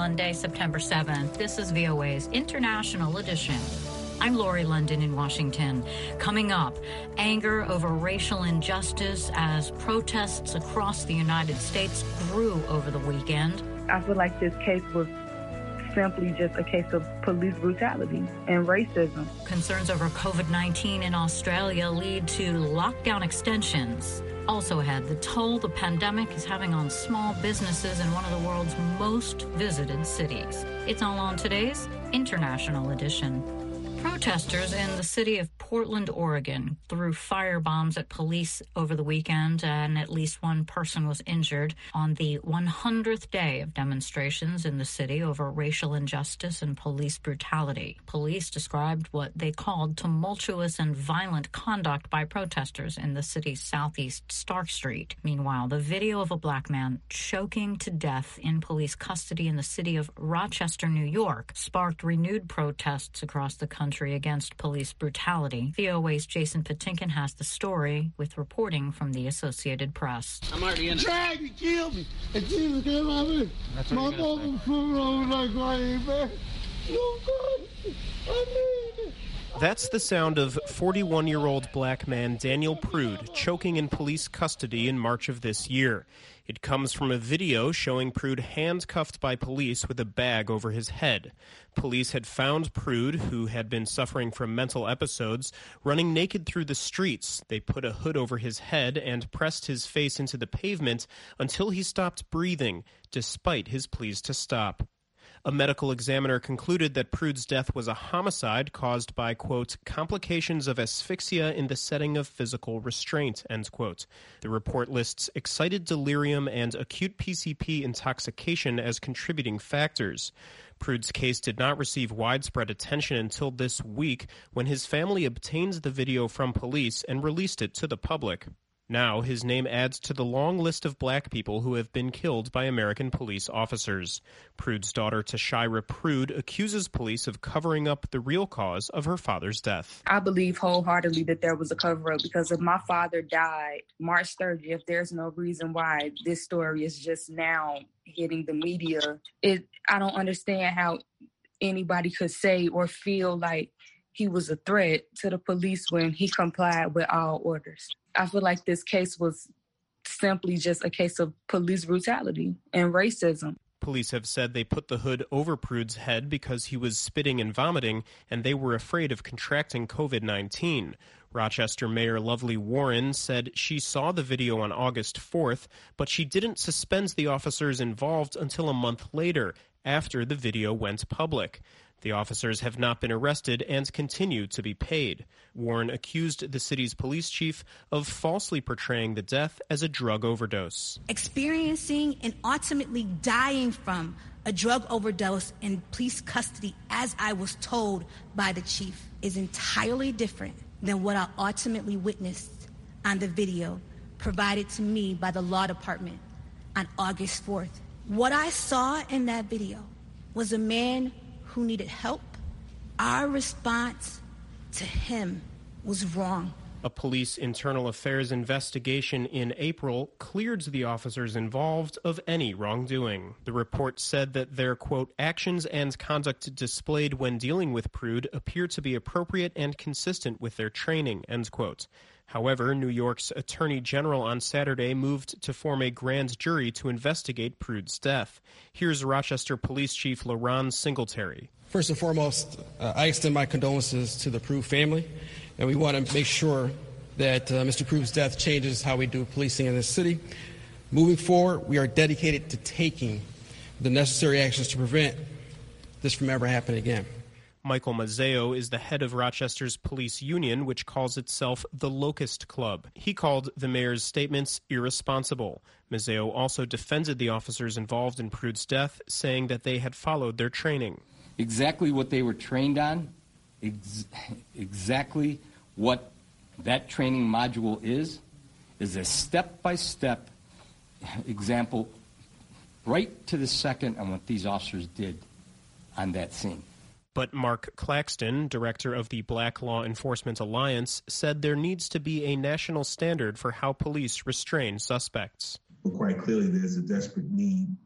Monday, September 7th. This is VOA's International Edition. I'm Lori London in Washington. Coming up, anger over racial injustice as protests across the United States grew over the weekend. I feel like this case was simply just a case of police brutality and racism. Concerns over COVID-19 in Australia lead to lockdown extensions. Also ahead, the toll the pandemic is having on small businesses in one of the world's most visited cities. It's all on today's International Edition. Protesters in the city of Portland, Oregon, threw firebombs at police over the weekend, and at least one person was injured on the 100th day of demonstrations in the city over racial injustice and police brutality. Police described what they called tumultuous and violent conduct by protesters in the city's southeast Stark Street. Meanwhile, the video of a black man choking to death in police custody in the city of Rochester, New York, sparked renewed protests across the country against police brutality. VOA's Jason Patinkin has the story with reporting from the Associated Press. I'm already in it. Tried to kill me. And Jesus came out of it. My mother flew over like crying, man. No good. I need it. That's the sound of 41-year-old black man Daniel Prude choking in police custody in March of this year. It comes from a video showing Prude handcuffed by police with a bag over his head. Police had found Prude, who had been suffering from mental episodes, running naked through the streets. They put a hood over his head and pressed his face into the pavement until he stopped breathing, despite his pleas to stop. A medical examiner concluded that Prude's death was a homicide caused by, quote, complications of asphyxia in the setting of physical restraint, end quote. The report lists excited delirium and acute PCP intoxication as contributing factors. Prude's case did not receive widespread attention until this week, when his family obtained the video from police and released it to the public. Now, his name adds to the long list of black people who have been killed by American police officers. Prude's daughter, Tashira Prude, accuses police of covering up the real cause of her father's death. I believe wholeheartedly that there was a cover-up, because if my father died March 30th, there's no reason why this story is just now hitting the media. I don't understand how anybody could say or feel like he was a threat to the police when he complied with all orders. I feel like this case was simply just a case of police brutality and racism. Police have said they put the hood over Prude's head because he was spitting and vomiting, and they were afraid of contracting COVID-19. Rochester Mayor Lovely Warren said she saw the video on August 4th, but she didn't suspend the officers involved until a month later, after the video went public. The officers have not been arrested and continue to be paid. Warren accused the city's police chief of falsely portraying the death as a drug overdose. Experiencing and ultimately dying from a drug overdose in police custody, as I was told by the chief, is entirely different than what I ultimately witnessed on the video provided to me by the law department on August 4th. What I saw in that video was a man who needed help. Our response to him was wrong. A police internal affairs investigation in April cleared the officers involved of any wrongdoing. The report said that their, quote, actions and conduct displayed when dealing with Prude appear to be appropriate and consistent with their training, end quote. However, New York's Attorney General on Saturday moved to form a grand jury to investigate Prude's death. Here's Rochester Police Chief LaRon Singletary. First and foremost, I extend my condolences to the Prude family, and we want to make sure that Mr. Prude's death changes how we do policing in this city. Moving forward, we are dedicated to taking the necessary actions to prevent this from ever happening again. Michael Mazzeo is the head of Rochester's police union, which calls itself the Locust Club. He called the mayor's statements irresponsible. Mazzeo also defended the officers involved in Prude's death, saying that they had followed their training. Exactly what they were trained on, exactly what that training module is a step-by-step example right to the second on what these officers did on that scene. But Mark Claxton, director of the Black Law Enforcement Alliance, said there needs to be a national standard for how police restrain suspects. But quite clearly, there's a desperate need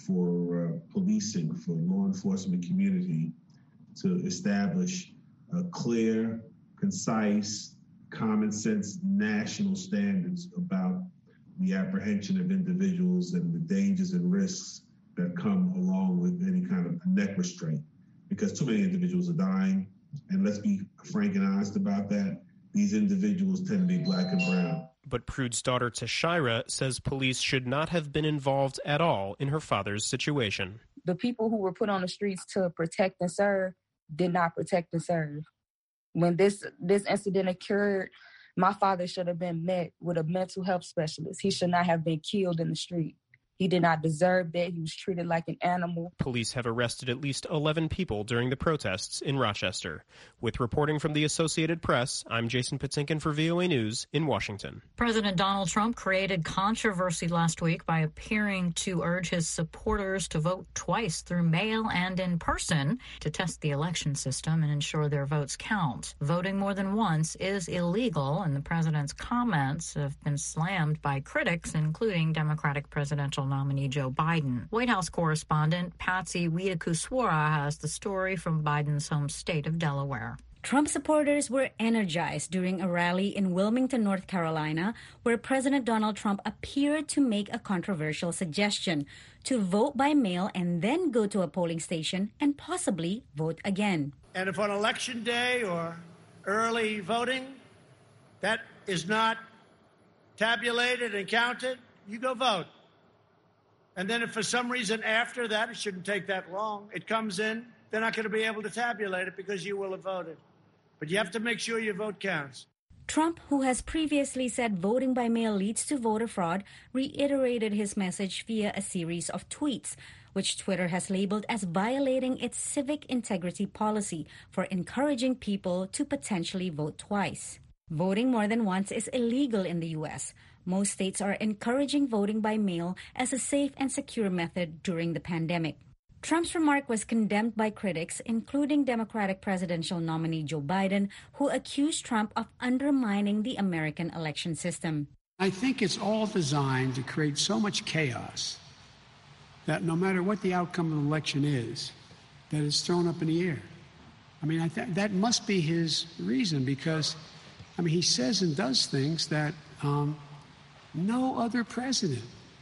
for policing, for law enforcement community to establish clear, concise, common sense national standards about the apprehension of individuals and the dangers and risks that come along with any kind of neck restraint. Because too many individuals are dying, and let's be frank and honest about that, these individuals tend to be black and brown. But Prude's daughter, Tashira, says police should not have been involved at all in her father's situation. The people who were put on the streets to protect and serve did not protect and serve. When this incident occurred, my father should have been met with a mental health specialist. He should not have been killed in the street. He did not deserve that. He was treated like an animal. Police have arrested at least 11 people during the protests in Rochester. With reporting from the Associated Press, I'm Jason Patsinkin for VOA News in Washington. President Donald Trump created controversy last week by appearing to urge his supporters to vote twice through mail and in person to test the election system and ensure their votes count. Voting more than once is illegal, and the president's comments have been slammed by critics, including Democratic presidential nominee Joe Biden. White House correspondent Patsy Widakuswara has the story from Biden's home state of Delaware. Trump supporters were energized during a rally in Wilmington, North Carolina, where President Donald Trump appeared to make a controversial suggestion to vote by mail and then go to a polling station and possibly vote again. And if on election day or early voting that is not tabulated and counted, you go vote. And then if for some reason after that, it shouldn't take that long, it comes in, they're not going to be able to tabulate it because you will have voted. But you have to make sure your vote counts. Trump, who has previously said voting by mail leads to voter fraud, reiterated his message via a series of tweets, which Twitter has labeled as violating its civic integrity policy for encouraging people to potentially vote twice. Voting more than once is illegal in the U.S. Most states are encouraging voting by mail as a safe and secure method during the pandemic. Trump's remark was condemned by critics, including Democratic presidential nominee Joe Biden, who accused Trump of undermining the American election system. I think it's all designed to create so much chaos that no matter what the outcome of the election is, that it's thrown up in the air. I mean, that must be his reason because, I mean, he says and does things that no other president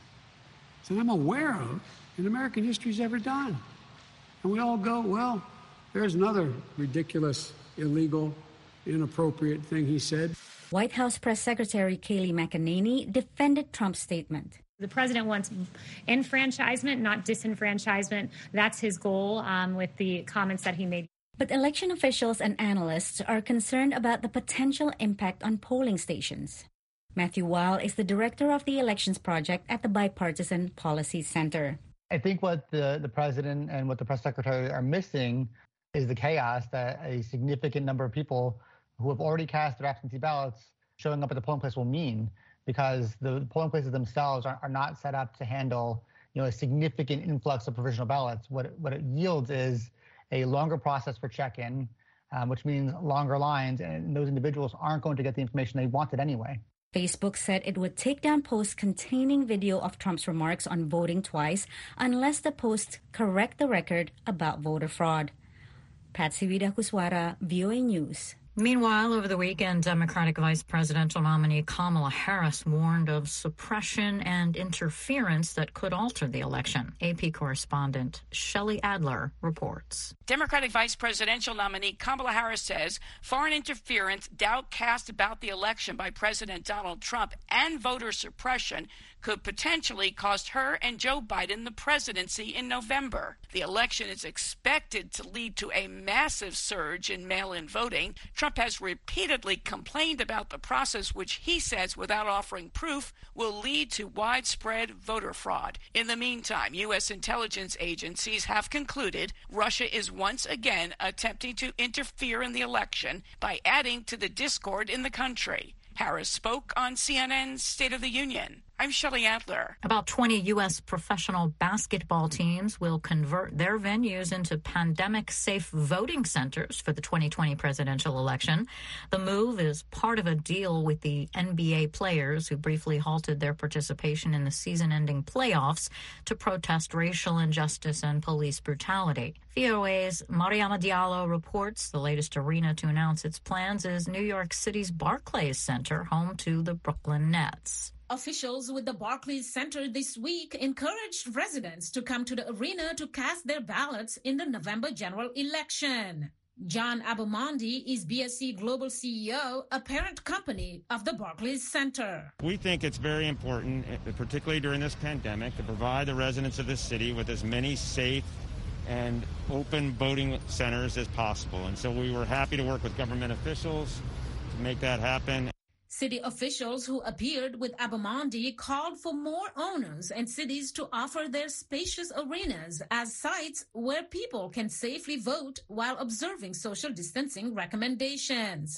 that I'm aware of in American history has ever done. And we all go, well, there's another ridiculous, illegal, inappropriate thing he said. White House Press Secretary Kayleigh McEnany defended Trump's statement. The president wants enfranchisement, not disenfranchisement. That's his goal with the comments that he made. But election officials and analysts are concerned about the potential impact on polling stations. Matthew Weil is the director of the Elections Project at the Bipartisan Policy Center. I think what the president and what the press secretary are missing is the chaos that a significant number of people who have already cast their absentee ballots showing up at the polling place will mean, because the polling places themselves are not set up to handle, a significant influx of provisional ballots. What it yields is a longer process for check-in, which means longer lines, and those individuals aren't going to get the information they wanted anyway. Facebook said it would take down posts containing video of Trump's remarks on voting twice unless the posts correct the record about voter fraud. Patsy Widakuswara, VOA News. Meanwhile, over the weekend, Democratic Vice Presidential nominee Kamala Harris warned of suppression and interference that could alter the election. AP correspondent Shelley Adler reports. Democratic Vice Presidential nominee Kamala Harris says foreign interference, doubt cast about the election by President Donald Trump, and voter suppression could potentially cost her and Joe Biden the presidency in November. The election is expected to lead to a massive surge in mail-in voting. Trump has repeatedly complained about the process, which he says, without offering proof, will lead to widespread voter fraud. In the meantime, U.S. intelligence agencies have concluded Russia is once again attempting to interfere in the election by adding to the discord in the country. Harris spoke on CNN's State of the Union. I'm Shelley Adler. About 20 U.S. professional basketball teams will convert their venues into pandemic-safe voting centers for the 2020 presidential election. The move is part of a deal with the NBA players who briefly halted their participation in the season-ending playoffs to protest racial injustice and police brutality. VOA's Mariama Diallo reports the latest arena to announce its plans is New York City's Barclays Center, home to the Brooklyn Nets. Officials with the Barclays Center this week encouraged residents to come to the arena to cast their ballots in the November general election. John Abamondi is BSC Global CEO, a parent company of the Barclays Center. We think it's very important, particularly during this pandemic, to provide the residents of this city with as many safe and open voting centers as possible. And so we were happy to work with government officials to make that happen. City officials who appeared with Abamondi called for more owners and cities to offer their spacious arenas as sites where people can safely vote while observing social distancing recommendations.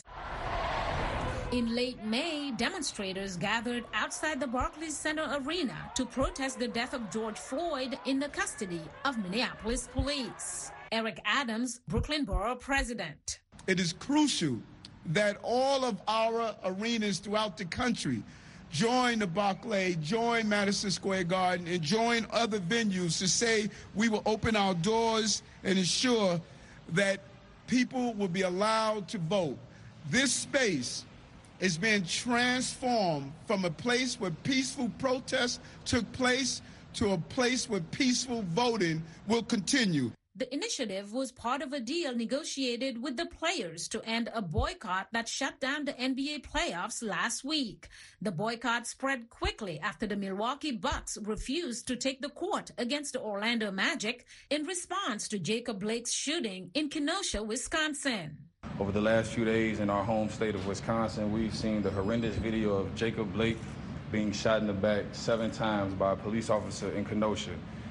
In late May, demonstrators gathered outside the Barclays Center arena to protest the death of George Floyd in the custody of Minneapolis police. Eric Adams, Brooklyn Borough President. It is crucial that all of our arenas throughout the country join the Barclays, join Madison Square Garden, and join other venues to say we will open our doors and ensure that people will be allowed to vote. This space is being transformed from a place where peaceful protests took place to a place where peaceful voting will continue. The initiative was part of a deal negotiated with the players to end a boycott that shut down the NBA playoffs last week. The boycott spread quickly after the Milwaukee Bucks refused to take the court against the Orlando Magic in response to Jacob Blake's shooting in Kenosha, Wisconsin. Over the last few days in our home state of Wisconsin, we've seen the horrendous video of Jacob Blake being shot in the back 7 times by a police officer in Kenosha,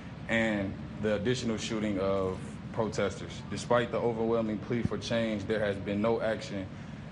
and the additional shooting of protesters. Despite the overwhelming plea for change, there has been no action,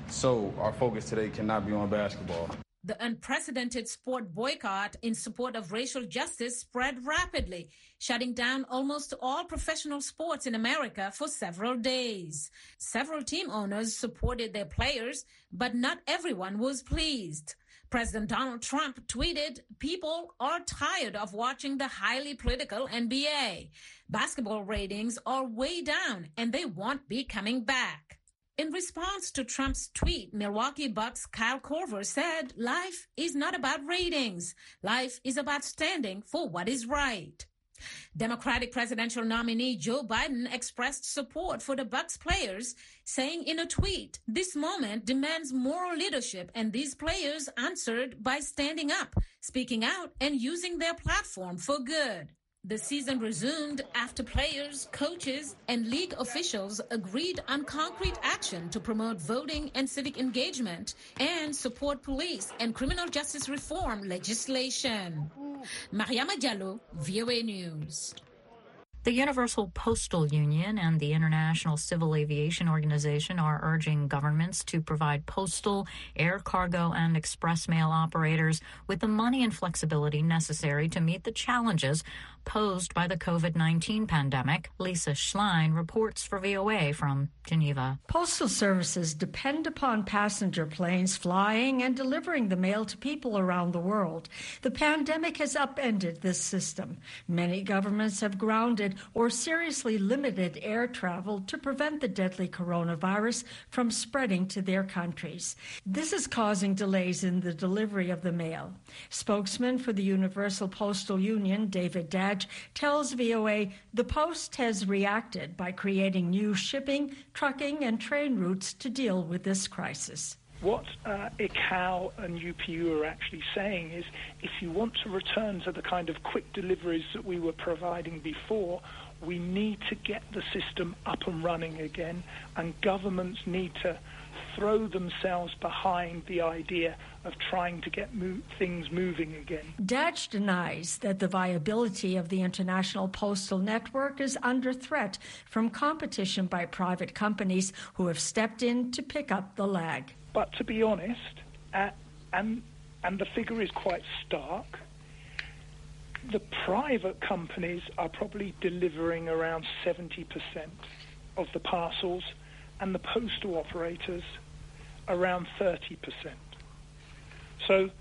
so our focus today cannot be on basketball. The unprecedented sport boycott in support of racial justice spread rapidly, shutting down almost all professional sports in America for several days. Several team owners supported their players, but not everyone was pleased. President Donald Trump tweeted, "People are tired of watching the highly political NBA. Basketball ratings are way down and they won't be coming back." In response to Trump's tweet, Milwaukee Bucks Kyle Korver said, "Life is not about ratings. Life is about standing for what is right." Democratic presidential nominee Joe Biden expressed support for the Bucks players, saying in a tweet, "This moment demands moral leadership, and these players answered by standing up, speaking out, and using their platform for good." The season resumed after players, coaches, and league officials agreed on concrete action to promote voting and civic engagement and support police and criminal justice reform legislation. Mariama Diallo, VOA News. The Universal Postal Union and the International Civil Aviation Organization are urging governments to provide postal, air cargo, and express mail operators with the money and flexibility necessary to meet the challenges posed by the COVID-19 pandemic. Lisa Schlein reports for VOA from Geneva. Postal services depend upon passenger planes flying and delivering the mail to people around the world. The pandemic has upended this system. Many governments have grounded or seriously limited air travel to prevent the deadly coronavirus from spreading to their countries. This is causing delays in the delivery of the mail. Spokesman for the Universal Postal Union, David Dadge, tells VOA the Post has reacted by creating new shipping, trucking, and train routes to deal with this crisis. What ICAO and UPU are actually saying is if you want to return to the kind of quick deliveries that we were providing before, we need to get the system up and running again, and governments need to throw themselves behind the idea of trying to get things moving again. Dadge denies that the viability of the international postal network is under threat from competition by private companies who have stepped in to pick up the lag. But to be honest, and the figure is quite stark, The private companies are probably delivering around 70% of the parcels, and the postal operators around 30%. So,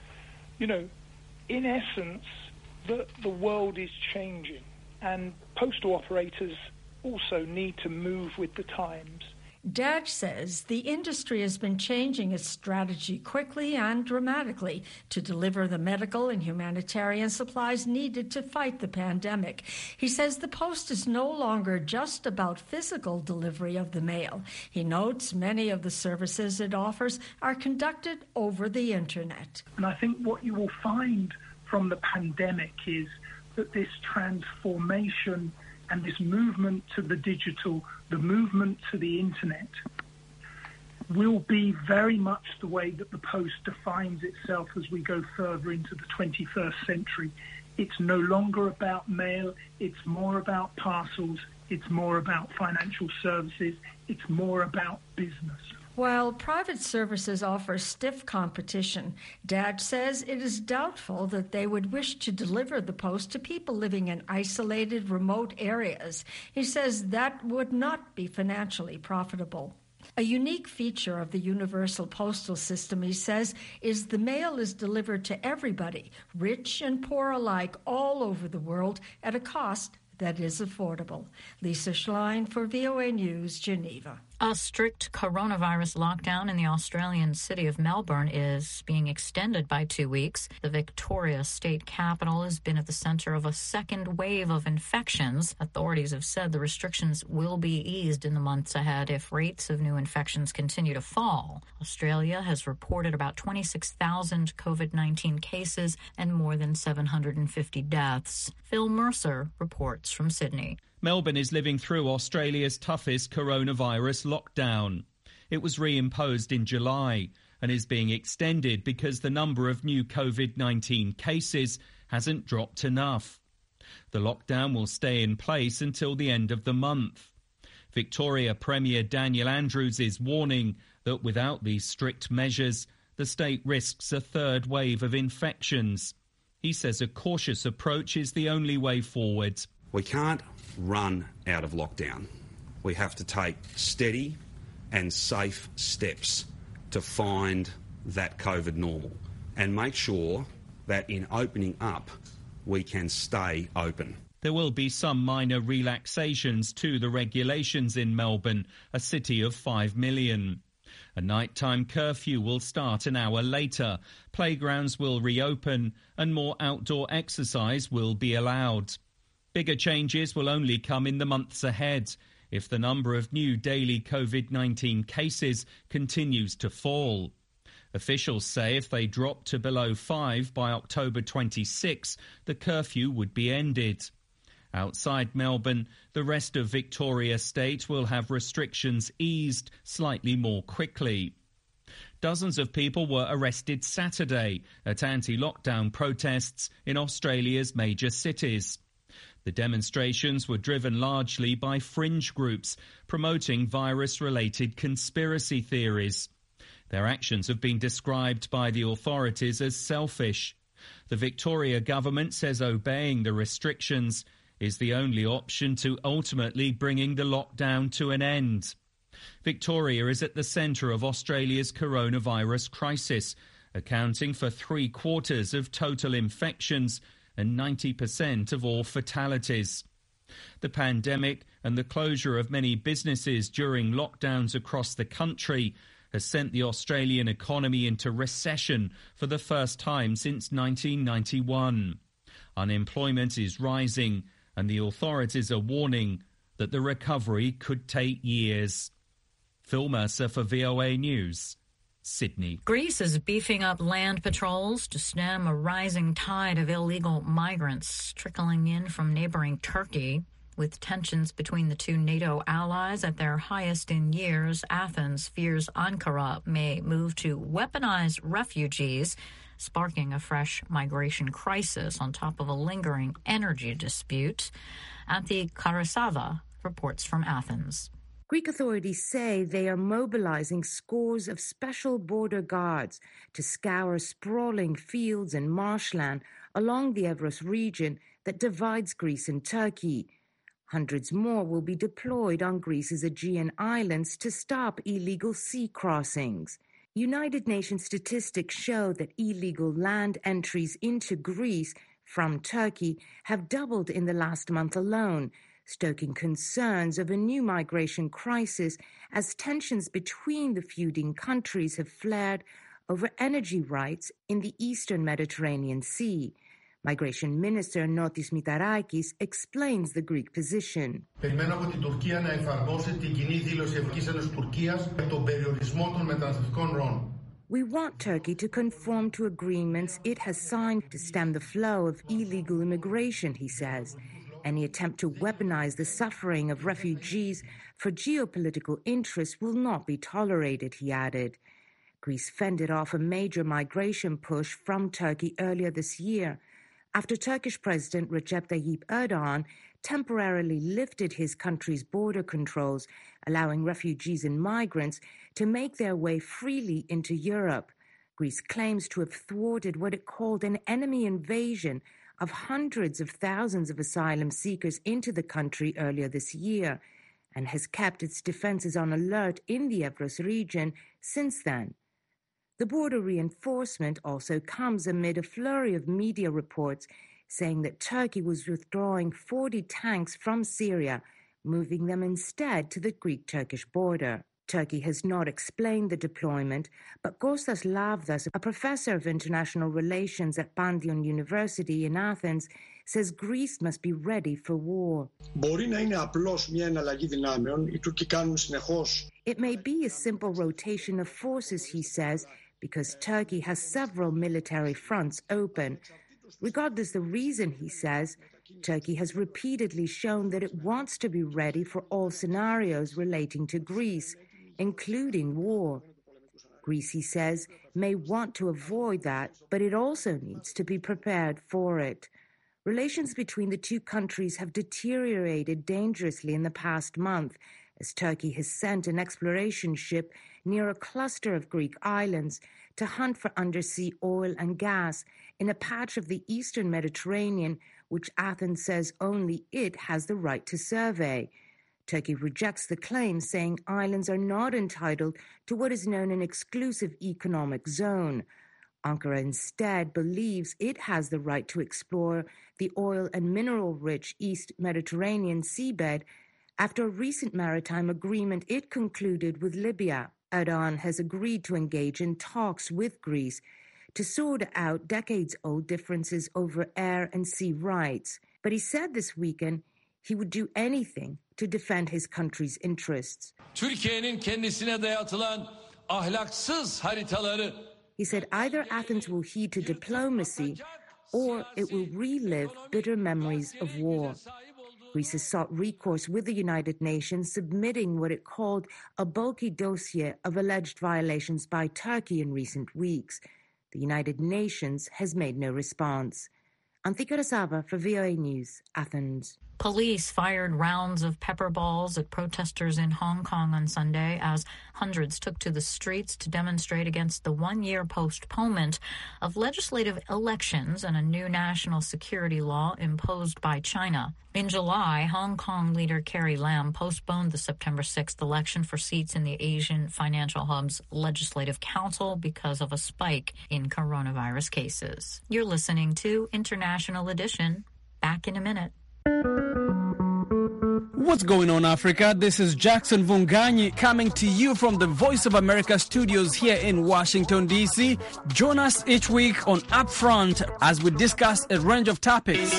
in essence, the world is changing, and postal operators also need to move with the times. Dadge says the industry has been changing its strategy quickly and dramatically to deliver the medical and humanitarian supplies needed to fight the pandemic. He says the post is no longer just about physical delivery of the mail. He notes many of the services it offers are conducted over the internet. And I think what you will find from the pandemic is that this transformation and this movement to the digital, the movement to the internet, will be very much the way that the post defines itself as we go further into the 21st century. It's no longer about mail, it's more about parcels, it's more about financial services, it's more about business. While private services offer stiff competition, Dadge says it is doubtful that they would wish to deliver the post to people living in isolated, remote areas. He says that would not be financially profitable. A unique feature of the universal postal system, he says, is the mail is delivered to everybody, rich and poor alike, all over the world, at a cost that is affordable. Lisa Schlein for VOA News, Geneva. A strict coronavirus lockdown in the Australian city of Melbourne is being extended by 2 weeks. The Victoria state capital has been at the center of a second wave of infections. Authorities have said the restrictions will be eased in the months ahead if rates of new infections continue to fall. Australia has reported about 26,000 COVID-19 cases and more than 750 deaths. Phil Mercer reports from Sydney. Melbourne is living through Australia's toughest coronavirus lockdown. It was reimposed in July and is being extended because the number of new COVID-19 cases hasn't dropped enough. The lockdown will stay in place until the end of the month. Victoria Premier Daniel Andrews is warning that without these strict measures, the state risks a third wave of infections. He says a cautious approach is the only way forward. We can't run out of lockdown. We have to take steady and safe steps to find that COVID normal and make sure that in opening up, we can stay open. There will be some minor relaxations to the regulations in Melbourne, a city of 5 million. A nighttime curfew will start an hour later. Playgrounds will reopen and more outdoor exercise will be allowed. Bigger changes will only come in the months ahead if the number of new daily COVID-19 cases continues to fall. Officials say if they drop to below 5 by October 26, the curfew would be ended. Outside Melbourne, the rest of Victoria State will have restrictions eased slightly more quickly. Dozens of people were arrested Saturday at anti-lockdown protests in Australia's major cities. The demonstrations were driven largely by fringe groups promoting virus-related conspiracy theories. Their actions have been described by the authorities as selfish. The Victoria government says obeying the restrictions is the only option to ultimately bringing the lockdown to an end. Victoria is at the centre of Australia's coronavirus crisis, accounting for 3/4 of total infections and 90% of all fatalities. The pandemic and the closure of many businesses during lockdowns across the country has sent the Australian economy into recession for the first time since 1991. Unemployment is rising, and the authorities are warning that the recovery could take years. Phil Mercer for VOA News, Sydney. Greece is beefing up land patrols to stem a rising tide of illegal migrants trickling in from neighboring Turkey. With tensions between the two NATO allies at their highest in years, Athens fears Ankara may move to weaponize refugees, sparking a fresh migration crisis on top of a lingering energy dispute. Antti Karasava reports from Athens. Greek authorities say they are mobilizing scores of special border guards to scour sprawling fields and marshland along the Evros region that divides Greece and Turkey. Hundreds more will be deployed on Greece's Aegean islands to stop illegal sea crossings. United Nations statistics show that illegal land entries into Greece from Turkey have doubled in the last month alone, stoking concerns of a new migration crisis as tensions between the feuding countries have flared over energy rights in the eastern Mediterranean Sea. Migration Minister Notis Mitarakis explains the Greek position. Περιμένω από την Τουρκία να εφαρμόσει την κοινή δήλωση Ευρωπαϊκής Ένωσης Τουρκίας για τον περιορισμό των μεταναστευτικών ροών. We want Turkey to conform to agreements it has signed to stem the flow of illegal immigration, he says. Any attempt to weaponize the suffering of refugees for geopolitical interests will not be tolerated, he added. Greece fended off a major migration push from Turkey earlier this year, after Turkish President Recep Tayyip Erdogan temporarily lifted his country's border controls, allowing refugees and migrants to make their way freely into Europe. Greece claims to have thwarted what it called an enemy invasion of hundreds of thousands of asylum seekers into the country earlier this year, and has kept its defenses on alert in the Evros region since then. The border reinforcement also comes amid a flurry of media reports saying that Turkey was withdrawing 40 tanks from Syria, moving them instead to the Greek-Turkish border. Turkey has not explained the deployment, but Kostas Lavdas, a professor of international relations at Pantheon University in Athens, says Greece must be ready for war. It may be a simple rotation of forces, he says, because Turkey has several military fronts open. Regardless the reason, he says, Turkey has repeatedly shown that it wants to be ready for all scenarios relating to Greece, including war. Greece, he says, may want to avoid that, but it also needs to be prepared for it. Relations between the two countries have deteriorated dangerously in the past month, as Turkey has sent an exploration ship near a cluster of Greek islands to hunt for undersea oil and gas in a patch of the eastern Mediterranean, which Athens says only it has the right to survey. Turkey rejects the claim, saying islands are not entitled to what is known an exclusive economic zone. Ankara instead believes it has the right to explore the oil and mineral-rich East Mediterranean seabed after a recent maritime agreement it concluded with Libya. Erdogan has agreed to engage in talks with Greece to sort out decades-old differences over air and sea rights. But he said this weekend he would do anything to defend his country's interests. Türkiye'nin kendisine dayatılan ahlaksız haritaları. He said either Athens will heed to diplomacy or it will relive bitter memories of war. Greece has sought recourse with the United Nations, submitting what it called a bulky dossier of alleged violations by Turkey in recent weeks. The United Nations has made no response. Anthika Rasava for VOA News, Athens. Police fired rounds of pepper balls at protesters in Hong Kong on Sunday as hundreds took to the streets to demonstrate against the one-year postponement of legislative elections and a new national security law imposed by China. In July, Hong Kong leader Carrie Lam postponed the September 6th election for seats in the Asian Financial Hub's Legislative Council because of a spike in coronavirus cases. You're listening to International Edition. Back in a minute. What's going on, Africa? This is Jackson Vunganyi coming to you from the Voice of America studios here in Washington, D.C. Join us each week on Upfront as we discuss a range of topics.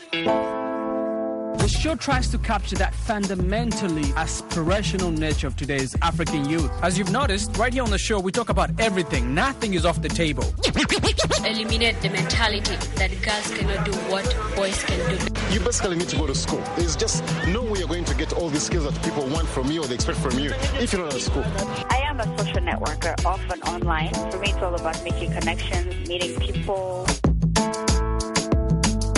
The show tries to capture that fundamentally aspirational nature of today's African youth. As you've noticed, right here on the show, we talk about everything. Nothing is off the table. Eliminate the mentality that girls cannot do what boys can do. You basically need to go to school. There's just no way you're going to get all these skills that people want from you or they expect from you if you're not at school. I am a social networker, often online. For me, it's all about making connections, meeting people.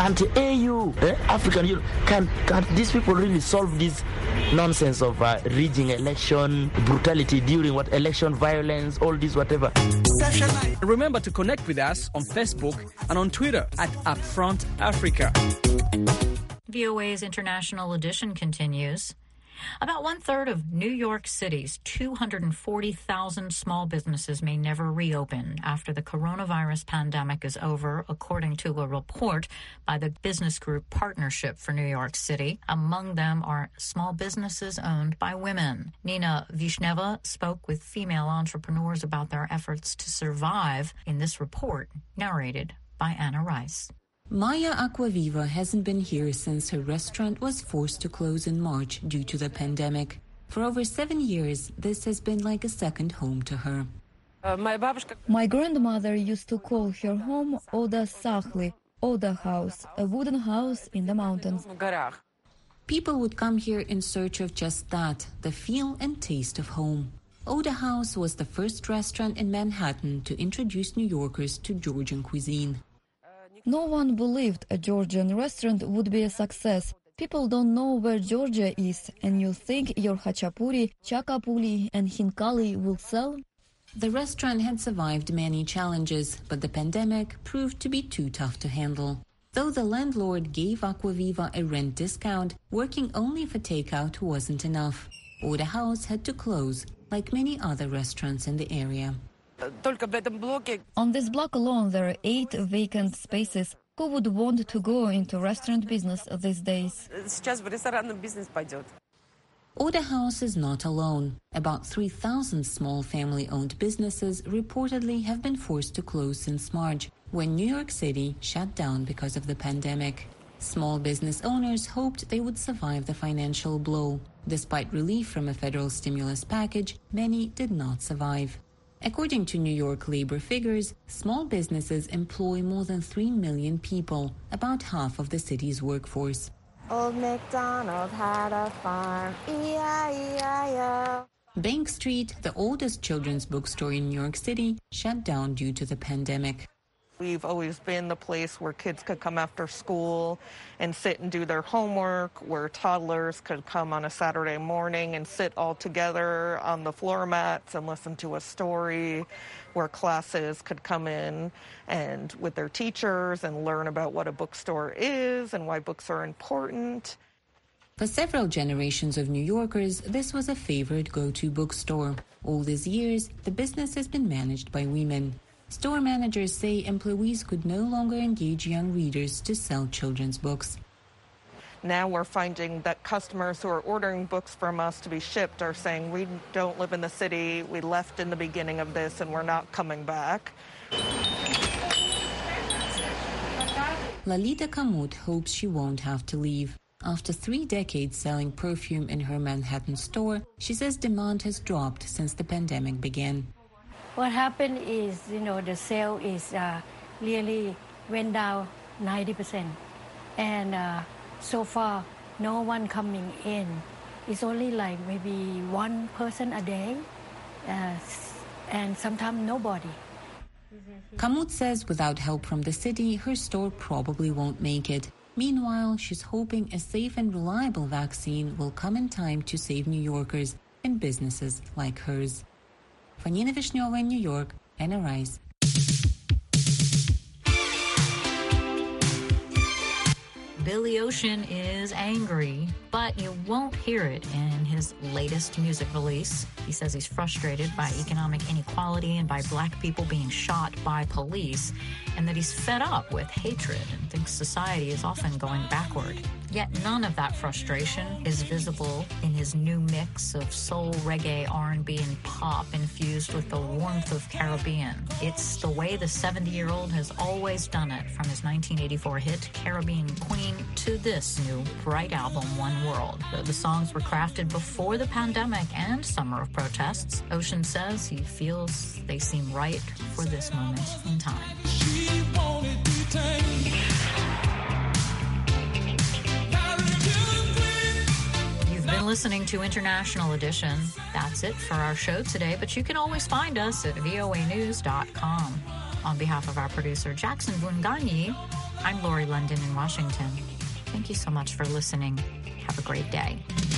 Can't AU, African Union, can't these people really solve this nonsense of rigging election, brutality during election violence, all this whatever. Remember to connect with us on Facebook and on Twitter at Upfront Africa. VOA's International Edition continues. About 1/3 of New York City's 240,000 small businesses may never reopen after the coronavirus pandemic is over, according to a report by the business group Partnership for New York City. Among them are small businesses owned by women. Nina Vishneva spoke with female entrepreneurs about their efforts to survive in this report, narrated by Anna Rice. Maya Aquaviva hasn't been here since her restaurant was forced to close in March due to the pandemic. For over 7 years, this has been like a second home to her. My grandmother used to call her home Oda Sakhli, Oda House, a wooden house in the mountains. People would come here in search of just that, the feel and taste of home. Oda House was the first restaurant in Manhattan to introduce New Yorkers to Georgian cuisine. No one believed a Georgian restaurant would be a success. People don't know where Georgia is, and you think your hachapuri, chakapuli, and hinkali will sell? The restaurant had survived many challenges, but the pandemic proved to be too tough to handle. Though the landlord gave Aquaviva a rent discount, working only for takeout wasn't enough. Oda House had to close, like many other restaurants in the area. On this block alone, there are 8 vacant spaces. Who would want to go into restaurant business these days? Oda House is not alone. About 3,000 small family-owned businesses reportedly have been forced to close since March, when New York City shut down because of the pandemic. Small business owners hoped they would survive the financial blow. Despite relief from a federal stimulus package, many did not survive. According to New York labor figures, small businesses employ more than 3 million people, about half of the city's workforce. Old MacDonald had a farm, E-I-E-I-O. Bank Street, the oldest children's bookstore in New York City, shut down due to the pandemic. We've always been the place where kids could come after school and sit and do their homework, where toddlers could come on a Saturday morning and sit all together on the floor mats and listen to a story, where classes could come in and with their teachers and learn about what a bookstore is and why books are important. For several generations of New Yorkers, this was a favorite go-to bookstore. All these years, the business has been managed by women. Store managers say employees could no longer engage young readers to sell children's books. Now we're finding that customers who are ordering books from us to be shipped are saying, we don't live in the city, we left in the beginning of this and we're not coming back. Lalita Kamut hopes she won't have to leave. After 3 decades selling perfume in her Manhattan store, she says demand has dropped since the pandemic began. What happened is, the sale is really went down 90%. And so far, no one coming in. It's only like maybe one person a day, and sometimes nobody. Kamut says without help from the city, her store probably won't make it. Meanwhile, she's hoping a safe and reliable vaccine will come in time to save New Yorkers and businesses like hers. For Nina Vishneva in New York, Anna Rice. Billy Ocean is angry, but you won't hear it in his latest music release. He says he's frustrated by economic inequality and by black people being shot by police, and that he's fed up with hatred and thinks society is often going backward. Yet none of that frustration is visible in his new mix of soul, reggae, R&B, and pop infused with the warmth of Caribbean. It's the way the 70-year-old has always done it, from his 1984 hit Caribbean Queen to this new bright album, One World. Though the songs were crafted before the pandemic and summer of protests, Ocean says he feels they seem right for this moment in time. You've been listening to International Edition. That's it for our show today, but you can always find us at voanews.com. On behalf of our producer, Jackson Vunganyi, I'm Lori London in Washington. Thank you so much for listening. Have a great day.